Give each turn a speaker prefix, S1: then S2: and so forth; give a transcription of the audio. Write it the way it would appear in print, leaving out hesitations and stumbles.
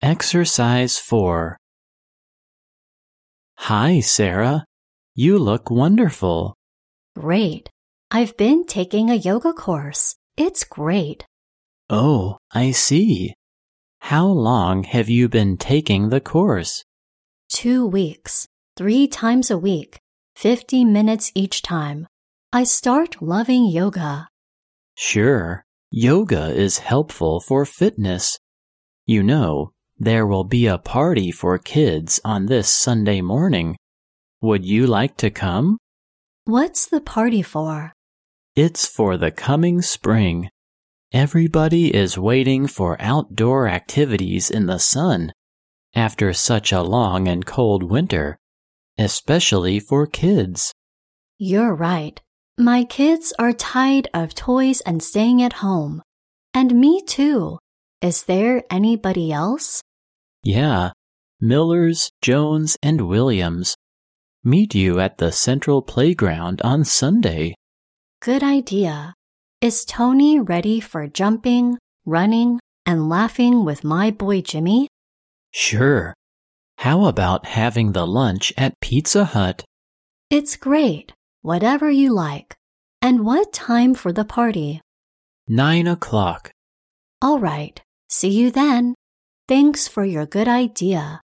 S1: Exercise 4. Hi, Sarah. You look wonderful.
S2: Great. I've been taking a yoga course. It's great.
S1: Oh, I see. How long have you been taking the course?
S2: 2 weeks, 3 times a week, 50 minutes each time. I start loving yoga.
S1: Sure, yoga is helpful for fitness. You know, there will be a party for kids on this Sunday morning. Would you like to come?
S2: What's the party for?
S1: It's for the coming spring. Everybody is waiting for outdoor activities in the sun after such a long and cold winter, especially for kids.
S2: You're right. My kids are tired of toys and staying at home. And me too. Is there anybody else?
S1: Yeah, Millers, Jones, and Williams. Meet you at the central playground on Sunday.
S2: Good idea. Is Tony ready for jumping, running, and laughing with my boy Jimmy?
S1: Sure. How about having the lunch at Pizza Hut?
S2: It's great. Whatever you like. And what time for the party?
S1: 9 o'clock.
S2: All right. See you then. Thanks for your good idea.